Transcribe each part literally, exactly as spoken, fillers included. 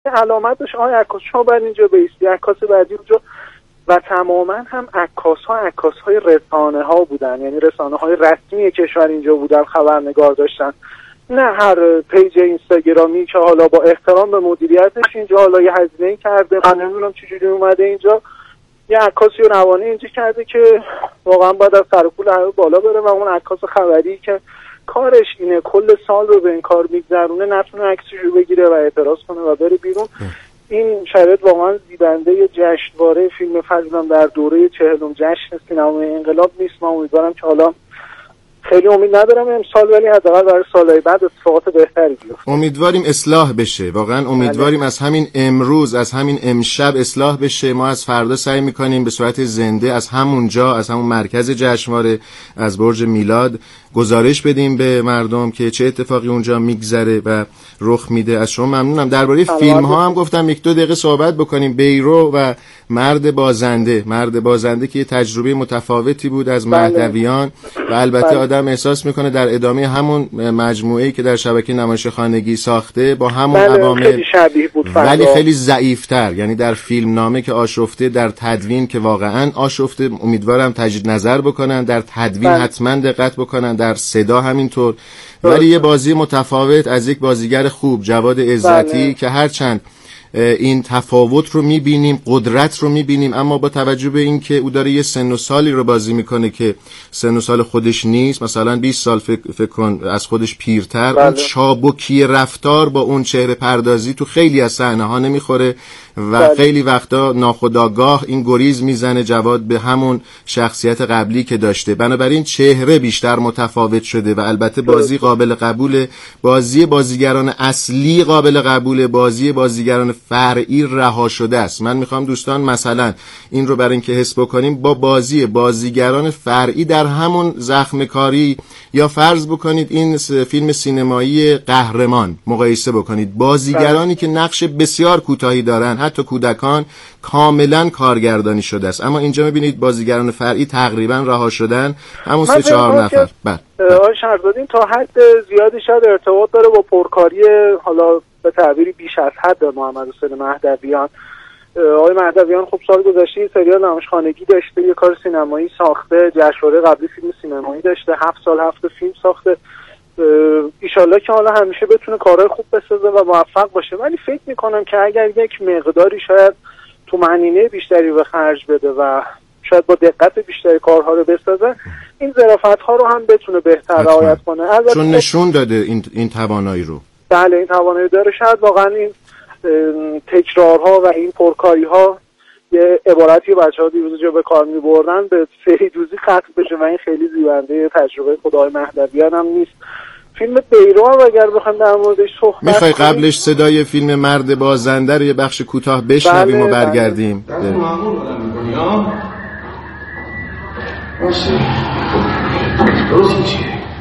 علامتش آقای عکاس شما باید اینجا بیستی، عکاس بعدی اونجا. و تماما هم عکاس ها عکاس های رسانه ها بودن، یعنی رسانه های رسمی کشور اینجا بودن، خبرنگار داشتن، نه هر پیج اینستاگرامی که حالا با احترام به مدیریتش اینجا حالا یه هزینه‌ای کرده، من نمیدونم چجوری اومده اینجا یه عکاسی رو روانه اینجا کرده که واقعا باید از سر پول همه بالا بره و اون عکاس خبری که کارش اینه کل سال رو به این کار میگذرونه نتونه عکسش رو بگیره و اعتراض کنه و بره بیرون. این شرایط واقعا زیبنده جشنواره فیلم فجرم در دوره چهلم جشن سینمای انقلاب نیست. من امیدوارم که حالا خیلی امید ندارم امسال ولی حداقل برای سالهای بعد اتفاقات بهتری بیفته. امیدواریم اصلاح بشه، واقعا امیدواریم بله. از همین امروز از همین امشب اصلاح بشه. ما از فردا سعی میکنیم به صورت زنده از همونجا از همون مرکز جشنواره از برج میلاد گزارش بدیم به مردم که چه اتفاقی اونجا میگذره و رخ میده. از شما ممنونم. درباره فیلم ها هم گفتم یک دو دقیقه صحبت بکنیم. بیرو و مرد بازنده. مرد بازنده که یه تجربه متفاوتی بود از مهدویان و البته بله. آدم احساس میکنه در ادامه همون مجموعه‌ای که در شبکه نمایش خانگی ساخته با همون عوامل خیلی شبیه بود ولی خیلی ضعیف‌تر، یعنی در فیلم نامه که آشفته، در تدوین که واقعا آشفته. امیدوارم تجدید نظر بکنن، در تدوین بله. حتما دقت بکنن، در صدا همینطور. ولی یه بازی متفاوت از یک بازیگر خوب جواد عزتی بله. که هرچند این تفاوت رو میبینیم، قدرت رو میبینیم، اما با توجه به این که او داره یه سن و سالی رو بازی میکنه که سن و سال خودش نیست، مثلا بیست سال فکر, فکر کن از خودش پیرتر بله. اون چابکی رفتار با اون چهره پردازی تو خیلی از صحنه ها نمیخوره و بله. خیلی وقتا ناخودآگاه این گریز میزنه جواد به همون شخصیت قبلی که داشته. بنابراین چهره بیشتر متفاوت شده و البته بازی قابل قبوله، بازی بازیگران اصلی قابل قبوله، بازی بازیگران فرعی رها شده است. من میخوام دوستان مثلا این رو برای اینکه حس بکنیم با بازی بازیگران فرعی در همون زخم کاری یا فرض بکنید این فیلم سینمایی قهرمان مقایسه بکنید، بازیگرانی که نقش بسیار کوتاهی دارن، حتی کودکان، کاملا کارگردانی شده است. اما اینجا میبینید بازیگران فرعی تقریبا رها شدن، همون سه چهار نفر. بله آقای شهرزادی تا حد زیادی شاید ارتباط داره با پرکاری حالا به تعبیری بیش از حد محمد حسین مهدویان. آقای مهدویان خب سال گذشته سریال نمایش خانگی داشته، یه کار سینمایی ساخته، جشنواره قبلی فیلم سینمایی داشته، هفت سال هفت فیلم ساخته. ایشالله که حالا همیشه بتونه کارهای خوب بسازه و موفق باشه. ولی فکر میکنم که اگر یک مقداری شاید تو معنینه بیشتری به خرج بده و شاید با دقت بیشتری کارها رو بسازه، این ظرافت‌ها رو هم بتونه بهتر رعایت کنه. چون نشون داده این این توانایی رو. بله این توانایی داره. شاید واقعا این تکرارها و این پرکاری‌ها یه عبارتی بچه‌ها دیروز جا به کار می‌بردن به فریدوزی ختم بشه و این خیلی زیبنده تجربه خدای مهدویان هم نیست. فیلم بیرو هم اگر بخوایم در موردش صحبت میخوای قبلش صدای فیلم مرد بازنده رو یه بخش کوتاه بشنویم بله، و برگردیم. بله. باشه درست میشه.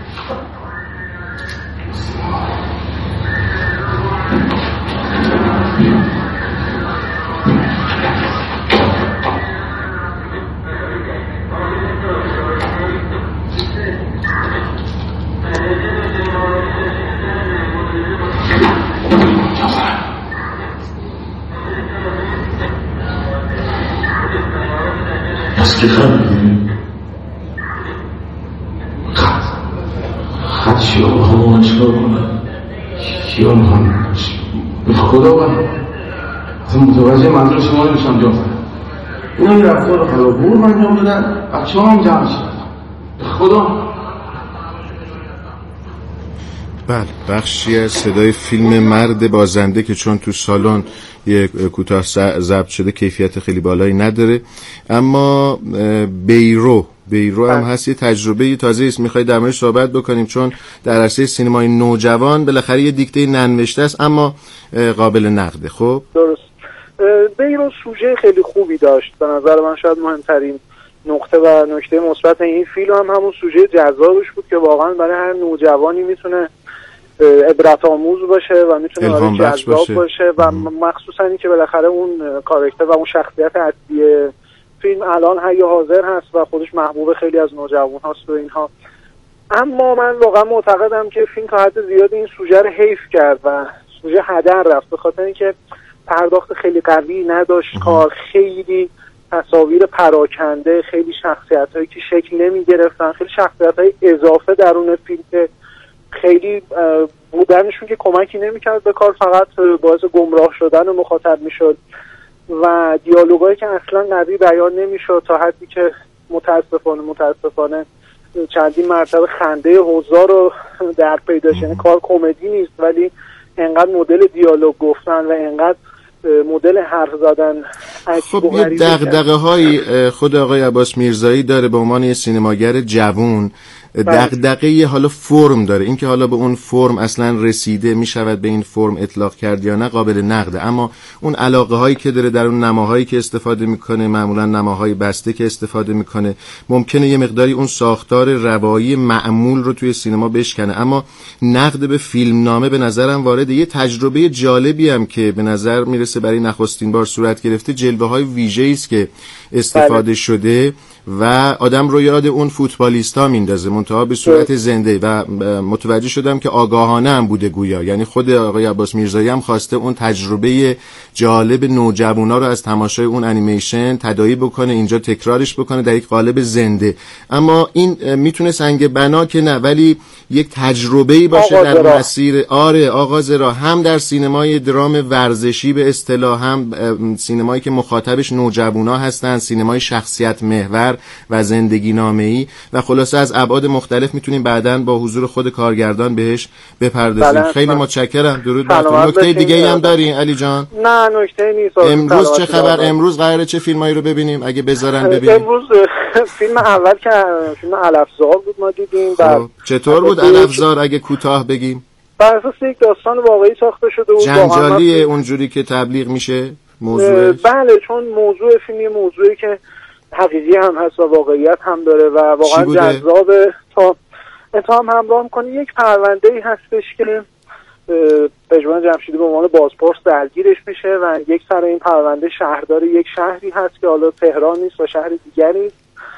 بس که خواهیم خط خط شیام همون چکار کنم شیام هم به خدا باید اصلا متوجه منظور شما نمیشم جا اینا این رفتار خلابور من انجام بدن بچه هم جمع شد به خدا. بله بخشی از صدای فیلم مرد بازنده که چون تو سالن یک کوتاه ضبط شده کیفیت خیلی بالایی نداره، اما بیرو بیرو هم هست، یه تجربه تازه است. میخوای در موردش صحبت بکنیم چون در عرصه سینمای نوجوان بالاخره یه دیکته ننوشته است اما قابل نقده. خب درست. بیرو سوژه خیلی خوبی داشت. به نظر من شاید مهمترین نقطه و نکته مثبت این فیلم هم همون سوژه جذابش بود که واقعا برای هر نوجوانی میتونه عبرت آموز باشه و میتونه برای جذاب باشه, باشه و مخصوصا این که بالاخره اون کاراکتر و اون شخصیت اصلی فیلم الان حی حاضر هست و خودش محبوب خیلی از نوجوان هاست و اینها. اما من واقعا معتقدم که فیلم تا حد زیادی این سوژه رو حیف کرد و سوژه هدر رفت، به خاطر اینکه پرداخت خیلی قوی نداشت کار، خیلی تصاویر پراکنده، خیلی شخصیت‌هایی که شکل نمی‌گرفتن، خیلی شخصیت‌های اضافه درون فیلم که خیلی بودنشون که کمکی نمی‌کرد به کار، فقط باعث گمراه شدن مخاطب می‌شد و دیالوگایی که اصلا قوی بیان نمی‌شد تا حدی که متاسفانه متاسفانه چندین مرتبه خنده حضار رو در پیداش. یعنی کار کمدی نیست ولی انقدر مدل دیالوگ گفتن و انقدر مدل حرف زدن. خب یه دغدغه های خود آقای عباس میرزایی داره به عنوان یه سینماگر جوون، دغدغه حالا فرم داره، اینکه حالا به اون فرم اصلا رسیده میشود به این فرم اطلاق کرد یا نه قابل نقده، اما اون علاقه هایی که داره در اون نماهایی که استفاده میکنه، معمولا نماهای بسته که استفاده میکنه، ممکنه یه مقداری اون ساختار روایی معمول رو توی سینما بشکنه. اما نقد به فیلمنامه به نظرم وارد یه تجربه جالبی هم که به نظر میرسه برای نخستین بار صورت گرفته، جلوه های ویژه‌ای است که استفاده بله. شده و آدم رو یاد اون فوتبالیستا میندازه منتها به صورت زنده و متوجه شدم که آگاهانه هم بوده گویا، یعنی خود آقای عباس میرزایی هم خواسته اون تجربه جالب نوجوانا رو از تماشای اون انیمیشن تداعی بکنه، اینجا تکرارش بکنه در یک قالب زنده. اما این میتونه سنگ بنا که نه، ولی یک تجربه‌ای باشه در را. مسیر آره آغاز را هم در سینمای درام ورزشی به اصطلاح، هم سینمایی که مخاطبش نوجوانا هستن، سینمای شخصیت محور و زندگی نامه‌ای و خلاصه از ابعاد مختلف میتونیم بعداً با حضور خود کارگردان بهش بپردازیم. خیلی من. متشکرم. درود بر تو. نکته دیگه هم دارین علی جان؟ نه نکته نیست. امروز چه خبر؟ امروز قراره چه فیلمایی رو ببینیم اگه بذارن ببینیم؟ امروز فیلم اول که فیلم علفزار بود ما دیدیم. بعد چطور بود علفزار اگه کوتاه بگیم؟ بر اساس یک داستان واقعی ساخته شده بود. جنجالی اونجوری که تبلیغ میشه موضوع؟ بله، چون موضوع فیلم یه موضوعی که حقیقی هم هست و واقعیت هم داره و واقعا جذابه تا اتهام همراه میکنه. یک پرونده‌ای هستش که پژمان جمشیدی به عنوان بازپرس درگیرش میشه و یک سر این پرونده شهردار یک شهری هست که حالا تهران نیست و شهر دیگری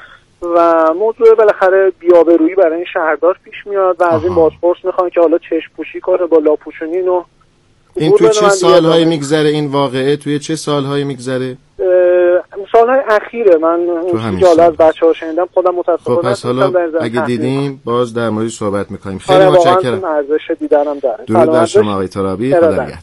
و موضوع بالاخره بی‌آبرویی برای این شهردار پیش میاد و از این بازپرس میخوان که حالا چشم پوشی کنه با لاپوشونین و این توی چه سالهایی میگذره این واقعه؟ توی چه سالهایی میگذره؟ سالهای اخیره. من جالب از بچه ها شنیدم، خودم متاسفانه. خب پس حالا اگه دیدیم باز در موردش صحبت میکنیم. خیلی متشکرم. ارزش دیدنم داره. درود بر شما آقای ترابی. خدا نگهدار.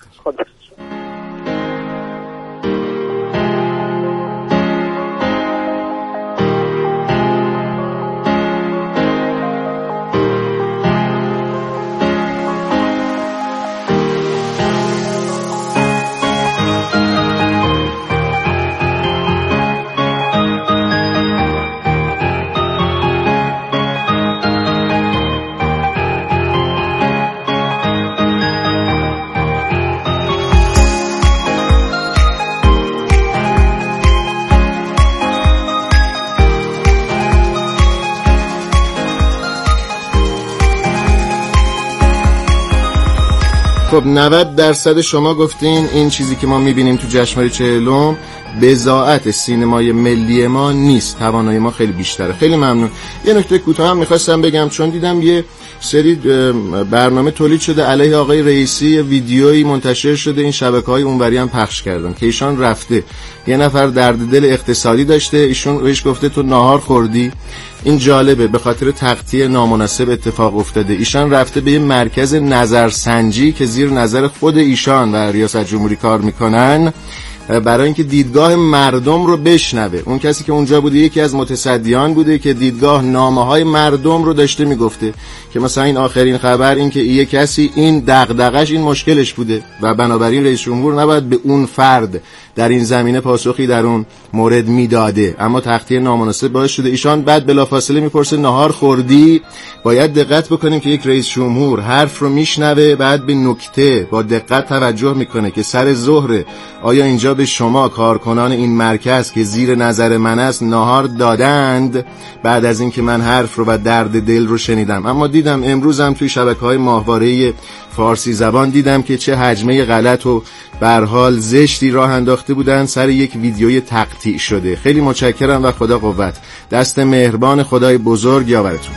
خب نود درصد شما گفتین این چیزی که ما میبینیم تو جشنواره چهلم بضاعت سینمای ملی ما نیست، توانایی ما خیلی بیشتره. خیلی ممنون. یه نکته کوتاه هم میخواستم بگم، چون دیدم یه سری برنامه تولید شده علیه آقای رئیسی، ویدیویی منتشر شده، این شبکه‌های اونوری هم پخش کردن که ایشان رفته یه نفر درد دل اقتصادی داشته، ایشون بهش گفته تو ناهار خوردی. این جالبه، به خاطر تغطیه نامناسب اتفاق افتاده. ایشان رفته به یه مرکز نظرسنجی که زیر نظر خود ایشان و ریاست جمهوری کار میکنن برای اینکه دیدگاه مردم رو بشنوه. اون کسی که اونجا بوده یکی از متصدیان بوده که دیدگاه نامه‌های مردم رو داشته میگفته که مثلا این آخرین خبر این که یه کسی این دغدغش این مشکلش بوده و بنابراین رئیس جمهور نباید به اون فرد در این زمینه پاسخی در اون مورد میداده، اما تغطیه نامناسب باعث شده ایشان بعد بلافاصله میپرسه نهار خوردی. باید دقت بکنیم که یک رئیس جمهور حرف رو میشنوه، بعد به نکته با دقت توجه میکنه که سر ظهر آیا اینجا به شما کارکنان این مرکز که زیر نظر من است نهار دادند بعد از اینکه من حرف رو و درد دل رو شنیدم. اما دیدم امروزم توی شبکه‌های ماهواره فارسی زبان دیدم که چه حجمه غلط و به هر حال زشتی راه انداخته بودن سر یک ویدیوی تقطیع شده. خیلی متشکرم و خدا قوت. دست مهربان خدای بزرگ یاورتون.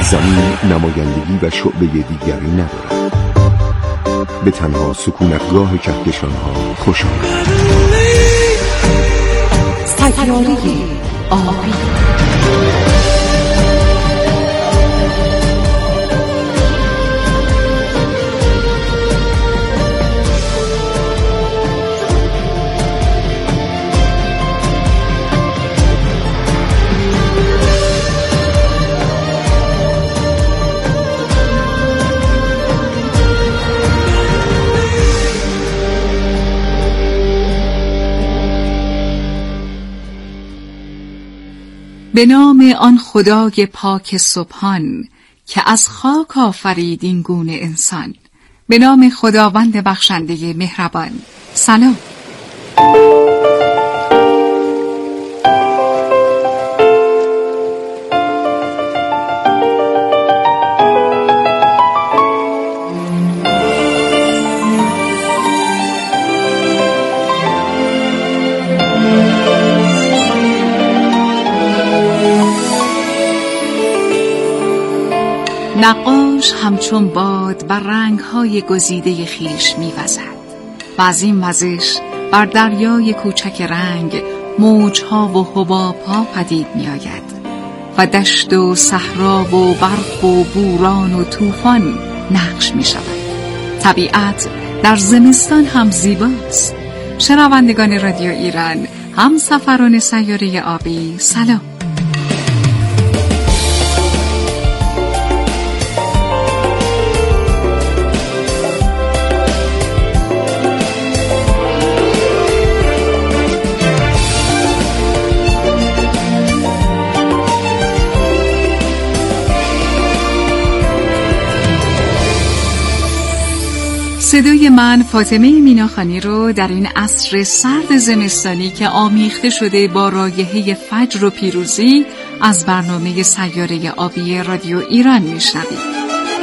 زمین نمایندگی و شعبه دیگری ندارد. به تنها سکونتگاه کهکشان‌ها خوش آمد. سیاره آبی. به نام آن خدای پاک سبحان که از خاک آفرید این گونه انسان. به نام خداوند بخشنده مهربان. سلام. نقاش همچون باد بر رنگ‌های گزیده خیش می‌وزد و از این وزش بر دریای کوچک رنگ موج‌ها و حباب‌ها پدید می‌آید و دشت و صحرا و برف و بوران و طوفان نقش می‌شود. طبیعت در زمستان هم زیباست. شنوندگان رادیو ایران، هم سفران سیاره آبی، سلام. صدای من فاطمه میناخانی رو در این عصر سرد زمستانی که آمیخته شده با رایحه فجر و پیروزی از برنامه سیاره آبی رادیو ایران میشنوید.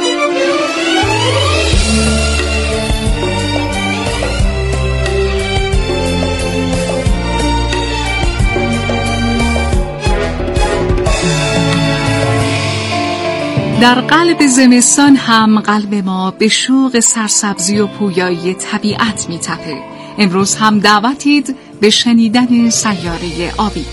در قلب زمستان هم قلب ما به شوق سرسبزی و پویایی طبیعت می‌تپه. امروز هم دعوتید به شنیدن سیاره آبی.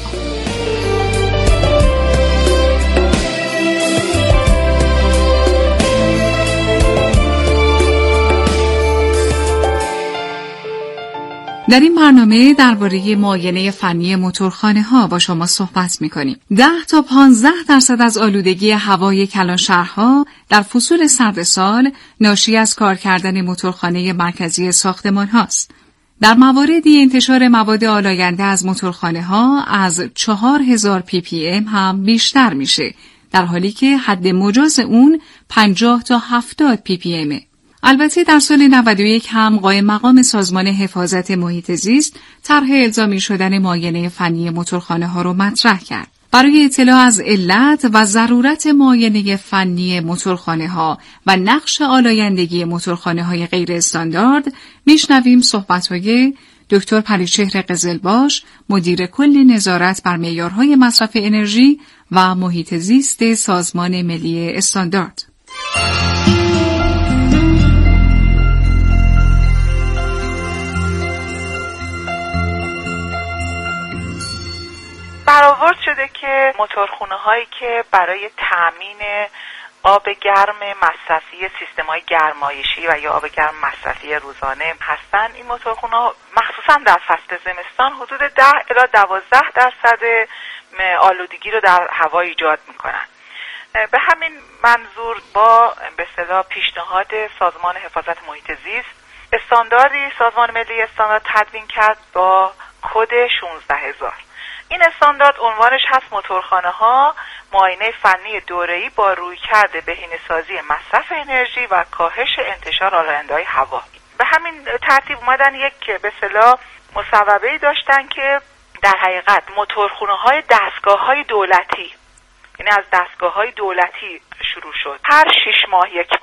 در این برنامه درباره معاینه فنی موتورخانه ها با شما صحبت می‌کنیم. ده تا پانزده درصد از آلودگی هوای کلان شهرها در فصول سرد سال ناشی از کار کردن موتورخانه مرکزی ساختمان هاست. در مواردی انتشار مواد آلاینده از موتورخانه ها از چهار هزار پی پی ام هم بیشتر میشه، در حالی که حد مجاز اون پنجاه تا هفتاد پی پی امه. البته در سال نود و یک هم قائم مقام سازمان حفاظت محیط زیست طرح الزامی شدن معاینه فنی موتورخانه ها رو مطرح کرد. برای اطلاع از علت و ضرورت معاینه فنی موتورخانه ها و نقش آلایندگی موتورخانه های غیر استاندارد میشنویم صحبت‌های دکتر پریچهر قزلباش، مدیر کل نظارت بر معیارهای مصرف انرژی و محیط زیست سازمان ملی استاندارد. برآورد شده که موتورخونه هایی که برای تامین آب گرم مصرفی سیستم‌های گرمایشی و یا آب گرم مصرفی روزانه هستند، این موتورخونه ها مخصوصا در فصل زمستان حدود ده الی دوازده درصد آلودگی رو در هوا ایجاد میکنن. به همین منظور با به اصطلاح پیشنهاد سازمان حفاظت محیط زیست استانداردی سازمان ملی استاندارد تدوین کرد با کد شانزده هزار. این استاندارد عنوانش هست موتورخانه ها معاینه فنی دوره‌ای با رویکرد بهینه‌سازی مصرف انرژی و کاهش انتشار آلاینده‌های هوا. به همین ترتیب اومدن یک به اصطلاح مصوبه‌ای داشتن که در حقیقت موتورخانه‌های دستگاه‌های دولتی، یعنی از دستگاه‌های دولتی شروع شد، هر شش ماه یک بار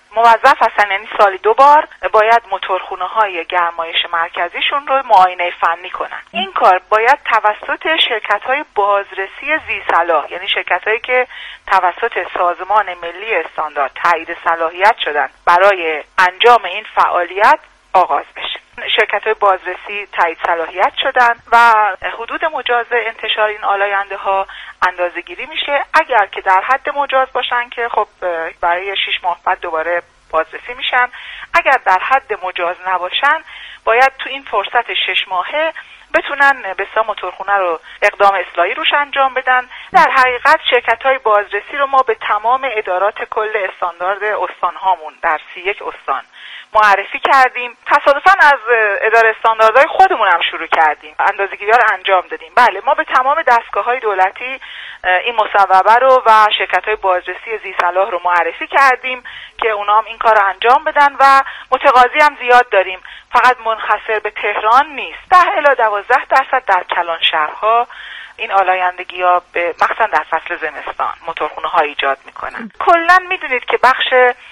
موظف هستن، یعنی سالی دو بار باید موتورخونه‌های گرمایش مرکزیشون رو معاینه فنی کنن. این کار باید توسط شرکت‌های بازرسی ذی‌صلاح، یعنی شرکت‌هایی که توسط سازمان ملی استاندارد تایید صلاحیت شدن برای انجام این فعالیت آغاز بشه. شرکت‌های بازرسی تایید صلاحیت شدن و حدود مجاز انتشار این آلاینده‌ها اندازه‌گیری میشه. اگر که در حد مجاز باشن که خب برای شش ماه بعد دوباره بازرسی میشن. اگر در حد مجاز نباشن باید تو این فرصت شش ماهه بتونن به اصطلاح موتورخونه رو اقدام اصلاحی روش انجام بدن. در حقیقت شرکت‌های بازرسی رو ما به تمام ادارات کل استاندارد استان‌هامون در سی و یک استان معرفی کردیم. تصادفاً از اداره استانداردهای خودمون هم شروع کردیم، اندازه‌گیری‌ها رو انجام دادیم. بله، ما به تمام دستگاه‌های دولتی این مصوبه رو و شرکت‌های بازرسی ذی‌صلاح رو معرفی کردیم که اونا هم این کار رو انجام بدن و متقاضی هم زیاد داریم. فقط منحصر به تهران نیست. ده الی دوازده درصد در کلان شهرها این آلایندگی‌ها به مخصوصا در فصل زمستان موتورخونه‌ها ایجاد می‌کنن. کلاً می‌دونید که بخش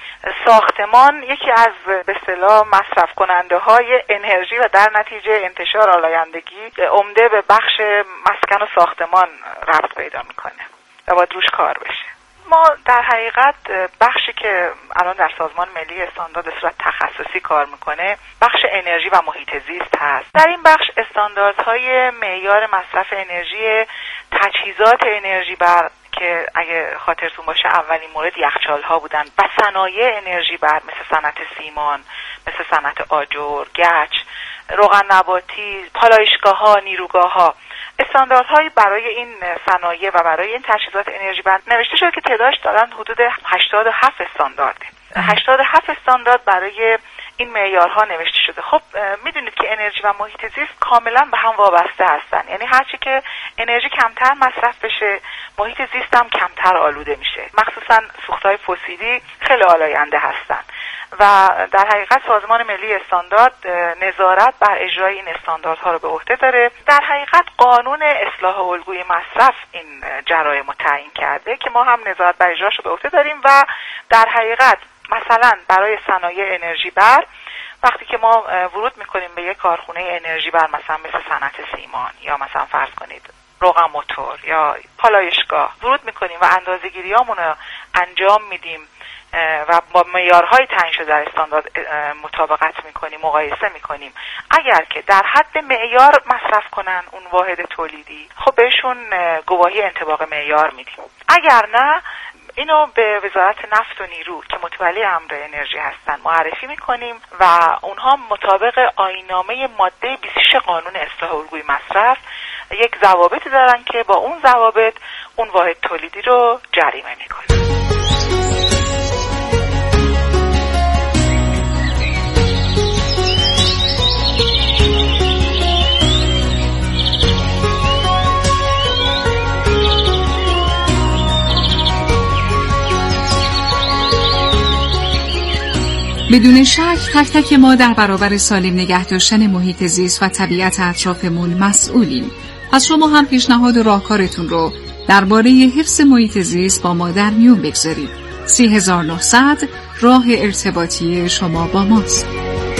ساختمان یکی از به اصطلاح مصرف کننده های انرژی و در نتیجه انتشار آلایندگی عمده به بخش مسکن و ساختمان ربط پیدا میکنه و باید روش کار بشه. ما در حقیقت بخشی که الان در سازمان ملی استاندارد به صورت تخصصی کار میکنه بخش انرژی و محیط زیست هست. در این بخش استانداردهای معیار مصرف انرژی تجهیزات انرژی بر که اگه خاطرتون باشه اولین مورد یخچال ها بودن و صنایع انرژی بر مثل صنعت سیمان، مثل صنعت آجر، گچ، روغن نباتی، پالایشگاه ها، نیروگاه ها. استانداردهایی برای این صنایع و برای این تجهیزات انرژی بر نوشته شده که تعدادش دارن حدود هشتاد و هفت استاندارده. هشتاد و هفت استاندارد برای این معیارها نوشته شده. خب میدونید که انرژی و محیط زیست کاملا به هم وابسته هستن، یعنی هرچی که انرژی کمتر مصرف بشه محیط زیست هم کمتر آلوده میشه. مخصوصا سوختهای فسیلی خیلی آلاینده هستن و در حقیقت سازمان ملی استاندارد نظارت بر اجرای این استانداردها رو به عهده داره. در حقیقت قانون اصلاح الگوی مصرف این جرایم رو تعیین کرده که ما هم نظارت بر اجراش رو به عهده داریم و در حقیقت مثلا برای صنایع انرژی بر وقتی که ما ورود میکنیم به یک کارخونه انرژی بر مثلا مثل صنعت سیمان یا مثلا فرض کنید روغن موتور یا پالایشگاه ورود میکنیم و اندازه‌گیریامون رو انجام میدیم و با معیارهای تعیین شده در استاندارد مطابقت میکنیم، مقایسه میکنیم. اگر که در حد معیار مصرف کنن اون واحد تولیدی خب بهشون گواهی انطباق معیار میدیم. اگر نه اینو به وزارت نفت و نیرو که متولی امر انرژی هستن معرفی میکنیم و اونها مطابق آیین‌نامه ماده بیست و شش قانون اصلاح الگوی مصرف یک ضوابطی دارن که با اون ضوابط اون واحد تولیدی رو جریمه میکنن. بدون شک تک تک ما در برابر سالم نگه داشتن محیط زیست و طبیعت اطرافمون مسئولیم. پس شما هم پیشنهاد و راهکارتون رو درباره حفظ محیط زیست با ما در میون بگذارید. سی هزار و نهصد راه ارتباطی شما با ماست.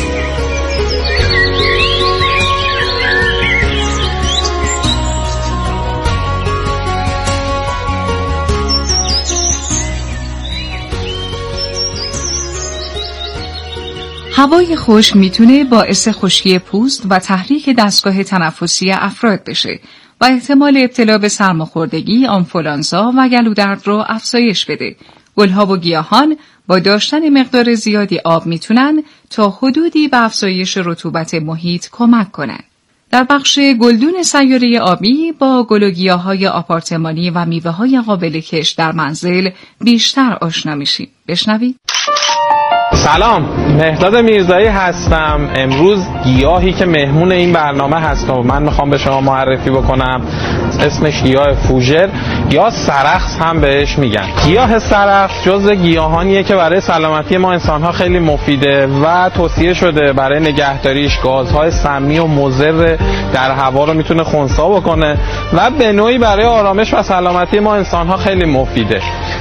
هوای خشک میتونه باعث خشکی پوست و تحریک دستگاه تنفسی افراد بشه و احتمال ابتلا به سرماخوردگی، آنفولانزا و گلودرد رو افزایش بده. گلها و گیاهان با داشتن مقدار زیادی آب میتونن تا حدودی به افزایش رطوبت محیط کمک کنن. در بخش گلدون سیاره آبی با گل و گیاهای آپارتمانی و میوه‌های قابل کش در منزل بیشتر آشنا میشیم. بشنوید. سلام، مهداد میرزایی هستم. امروز گیاهی که مهمون این برنامه هست و من میخوام به شما معرفی بکنم اسمش گیاه فوژر، گیاه سرخس هم بهش میگن. گیاه سرخس جزو گیاهانیه که برای سلامتی ما انسانها خیلی مفیده و توصیه شده برای نگهداریش. گازهای سمی و مضر در هوا رو میتونه خنثی بکنه و به نوعی برای آرامش و سلامتی ما انسانها خیلی مفیده.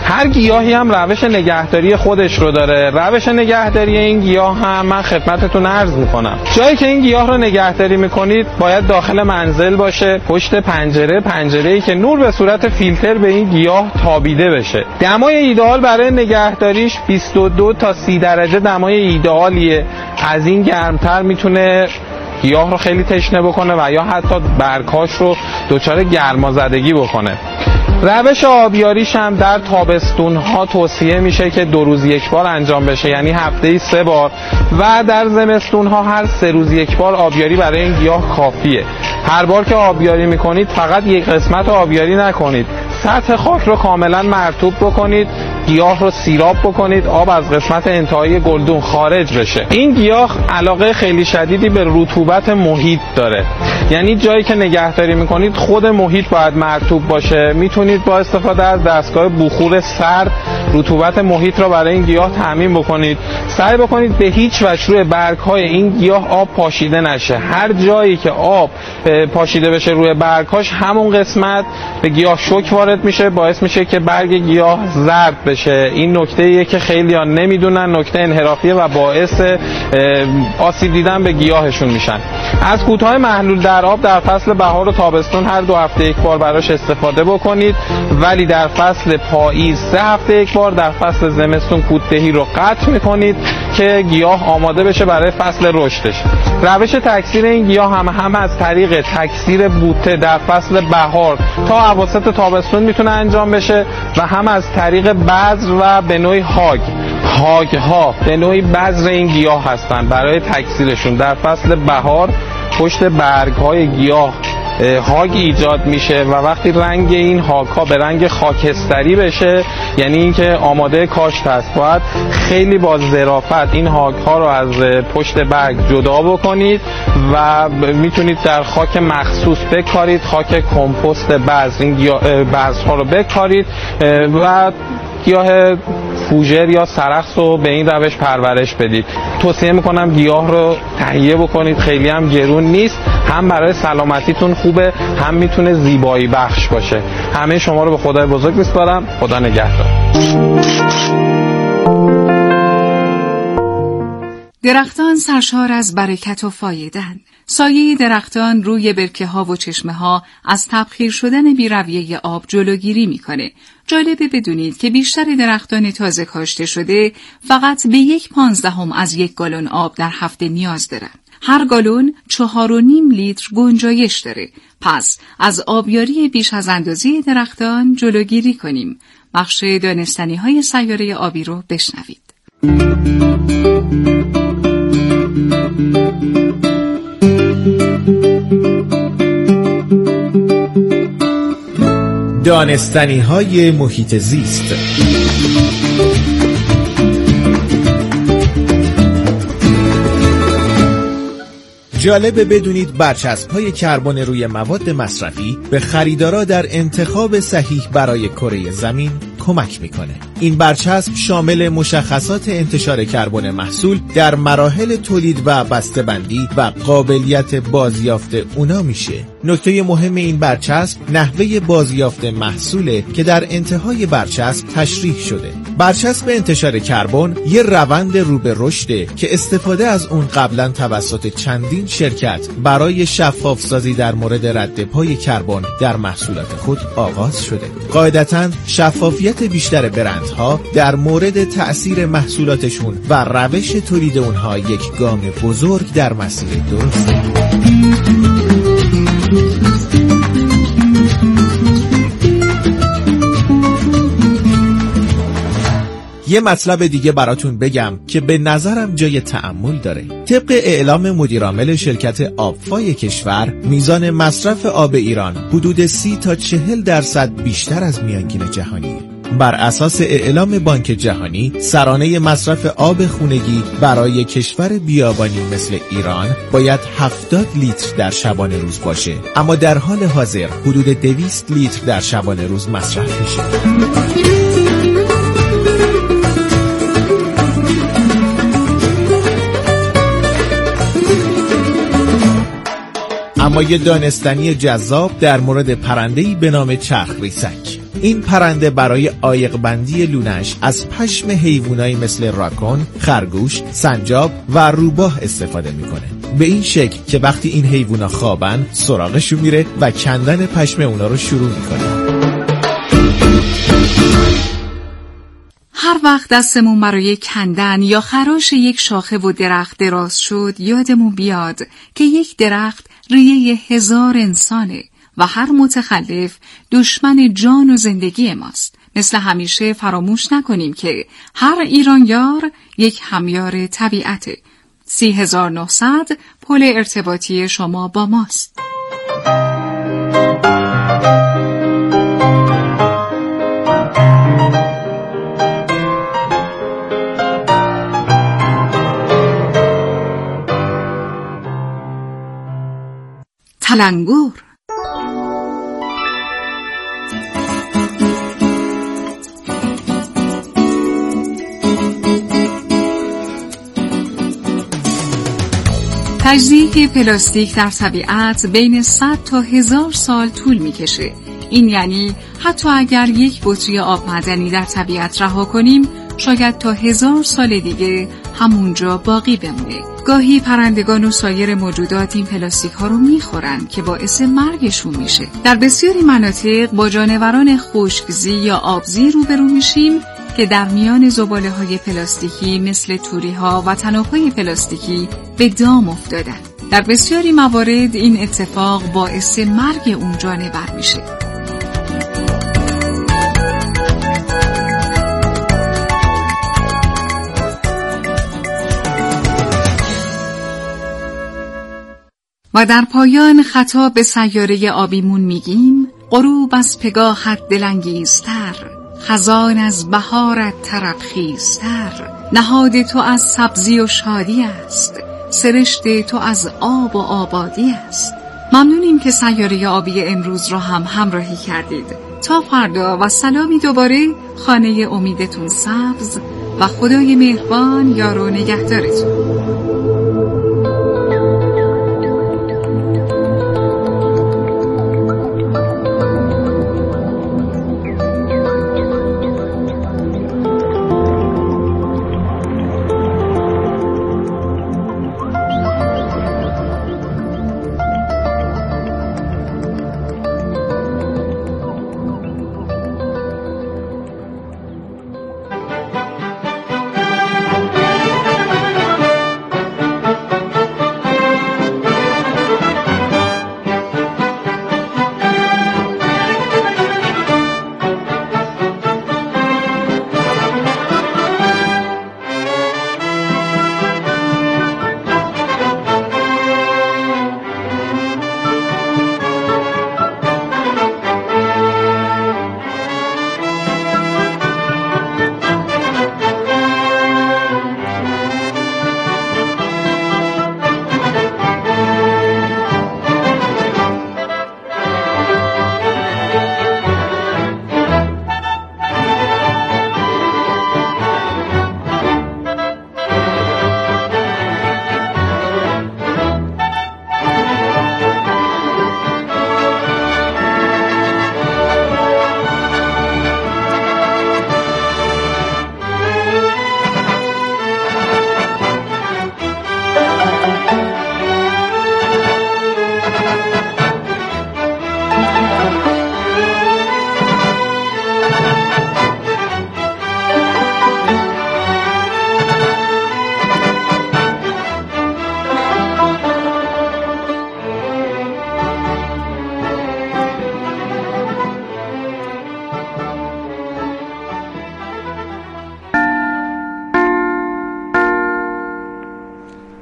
هر گیاهی هم روش نگهداری خودش رو داره. روش نگهداری این گیاه هم من خدمتتون عرض میکنم. جایی که این گیاه رو نگهداری میکنید باید داخل منزل باشه، پشت پنجره، پنجره‌ای که نور به صورت فیلتر به این گیاه تابیده بشه. دمای ایدئال برای نگهداریش بیست و دو تا سی درجه دمای ایدئالیه. از این گرمتر میتونه گیاه رو خیلی تشنه بکنه و یا حتی برگ‌هاش رو دچار گرمازدگی بکنه. روش آبیاریش هم در تابستون‌ها توصیه میشه که دو روز یک بار انجام بشه، یعنی هفته‌ای سه بار، و در زمستون‌ها هر سه روز یک بار آبیاری برای این گیاه کافیه. هر بار که آبیاری میکنید فقط یک قسمت آبیاری نکنید، سطح خاک رو کاملا مرطوب بکنید، گیاه رو سیراب بکنید، آب از قسمت انتهایی گلدون خارج بشه. این گیاه علاقه خیلی شدیدی به رطوبت محیط داره، یعنی جایی که نگهداری میکنید خود محیط باید مرطوب باشه. میتونید با استفاده از دستگاه بخور سرد رطوبت محیط رو برای این گیاه تامین بکنید. سعی بکنید به هیچ وجه روی برگ‌های این گیاه آب پاشیده نشه. هر جایی که آب پاشیده بشه روی برگ‌هاش، همون قسمت به گیاه شوک وارد میشه، باعث میشه که برگ گیاه زرد بشه. این نکته‌ایه که خیلی‌ها نمیدونن، نکته انحرافیه و باعث آسیب دیدن به گیاهشون میشن. از کودهای محلول در آب در فصل بهار و تابستون هر دو هفته یک بار براش استفاده بکنید، ولی در فصل پاییز سه هفته یک بار، در فصل زمستون کوددهی رو قطع میکنید که گیاه آماده بشه برای فصل رشدش. روش تکثیر این گیاه هم هم از طریق تکثیر بوته در فصل بهار تا اواسط تابستون میتونه انجام بشه و هم از طریق بذر و به نوعی هاگ. هاگ ها به نوعی بذر این گیاه هستن. برای تکثیرشون در فصل بهار پشت برگ های گیاه هاگ ایجاد میشه و وقتی رنگ این هاگ ها به رنگ خاکستری بشه، یعنی اینکه آماده کاشت هست، باید خیلی با ظرافت این هاگ ها رو از پشت برگ جدا بکنید و میتونید در خاک مخصوص بکارید، خاک کمپوست بذر، این بذر ها رو بکارید و گیاه فوژر یا سرخس رو به این روش پرورش بدید. توصیه میکنم گیاه رو تهیه بکنید، خیلی هم گرون نیست، هم برای سلامتیتون خوبه، هم میتونه زیبایی بخش باشه. همه شما رو به خدای بزرگ میسپارم. خدا نگهدار. درختان سرشار از برکت و فایده‌اند. سایه درختان روی برکه ها و چشمه ها از تبخیر شدن بی‌رویه آب جلوگیری میکنه. جالبه بدونید که بیشتر درختان تازه کاشته شده فقط به یک پانزدهم از یک گالون آب در هفته نیاز دارن. هر گالون چهار و نیم لیتر گنجایش داره. پس از آبیاری بیش از اندازه درختان جلوگیری کنیم. بخش دانستنی های سیاره آبی رو بشنوید. دانستنی های محیط زیست. جالبه بدونید برچسب‌های کربن روی مواد مصرفی به خریدارا در انتخاب صحیح برای کره زمین کمک میکنه. این برچسب شامل مشخصات انتشار کربن محصول در مراحل تولید و بسته‌بندی و قابلیت بازیافت اونا میشه. نکته مهم این برچسب نحوه بازیافت محصوله که در انتهای برچسب تشریح شده. برچسب انتشار کربن یه روند رو به رشده که استفاده از اون قبلا توسط چندین شرکت برای شفاف سازی در مورد رد پای کربن در محصولات خود آغاز شده. قاعدتاً شفافیت بیشتر برندها در مورد تأثیر محصولاتشون و روش تولید اونها یک گام بزرگ در مسیر درسته. یه مطلب دیگه براتون بگم که به نظرم جای تأمل داره. طبق اعلام مدیرعامل شرکت آبفای کشور، میزان مصرف آب ایران حدود سی تا چهل درصد بیشتر از میانگین جهانیه. بر اساس اعلام بانک جهانی، سرانه مصرف آب خونگی برای کشور بیابانی مثل ایران باید هفتاد لیتر در شبانه روز باشه، اما در حال حاضر حدود دویست لیتر در شبانه روز مصرف میشه. اما یه دانستنی جذاب در مورد پرنده‌ای به نام چرخ ریسک. این پرنده برای عایق بندی لونش از پشم حیوانایی مثل راکون، خرگوش، سنجاب و روباه استفاده میکنه. به این شکل که وقتی این حیوونا خوابن سراغشون میره و کندن پشم اونا رو شروع میکنه. هر وقت دستمون برای کندن یا خراش یک شاخه و درخت دراز شد، یادمون بیاد که یک درخت ریه هزار انسانه و هر متخلف دشمن جان و زندگی ماست. مثل همیشه فراموش نکنیم که هر ایرانیار یک همیار طبیعته. سی هزار و نهصد پل ارتباطی شما با ماست. تلنگر. تجزیه پلاستیک در طبیعت بین صد تا هزار سال طول میکشه. این یعنی حتی اگر یک بطری آب معدنی در طبیعت رها کنیم، شاید تا هزار سال دیگه همونجا باقی بمونه. گاهی پرندگان و سایر موجودات این پلاستیک ها رو میخورن که باعث مرگشون میشه. در بسیاری مناطق با جانوران خشکزی یا آبزی روبرو میشیم که در میان زباله های پلاستیکی مثل توری ها و طناب‌های پلاستیکی به دام افتادن. در بسیاری موارد این اتفاق باعث مرگ اون جانور میشه. و در پایان خطاب به سیاره آبیمون میگیم: غروب از پگاهت دلانگیزتر، خزان از بهارت طربخیزتر، نهاد تو از سبزی و شادی است، سرشت تو از آب و آبادی است. ممنونیم که سیاره آبی امروز را هم همراهی کردید. تا فردا و سلامی دوباره، خانه امیدتون سبز و خدای مهربان یار و نگهدارتون.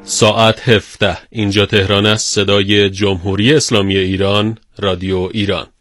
ساعت هفده. اینجا تهران است. صدای جمهوری اسلامی ایران، رادیو ایران.